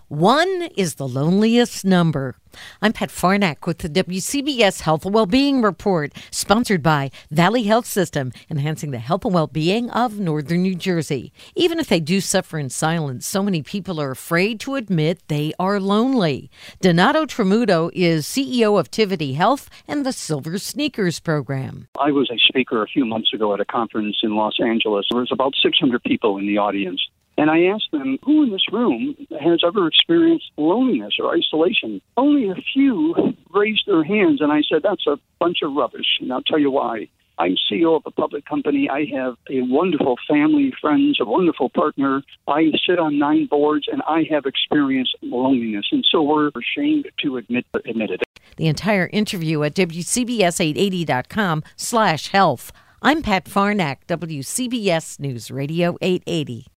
One is the loneliest number. I'm Pat Farnack with the WCBS Health and Wellbeing Report, sponsored by Valley Health System, enhancing the health and well-being of Northern New Jersey. Even if they do suffer in silence, so many people are afraid to admit they are lonely. Donato Tramuto is CEO of Tivity Health and the Silver Sneakers program. I was a speaker a few months ago at a conference in Los Angeles. There was about 600 people in the audience. And I asked them, who in this room has ever experienced loneliness or isolation? Only a few raised their hands, and I said, that's a bunch of rubbish, and I'll tell you why. I'm CEO of a public company. I have a wonderful family, friends, a wonderful partner. I sit on 9 boards, and I have experienced loneliness, and so we're ashamed to admit it. The entire interview at WCBS880.com/health. I'm Pat Farnack, WCBS News Radio 880.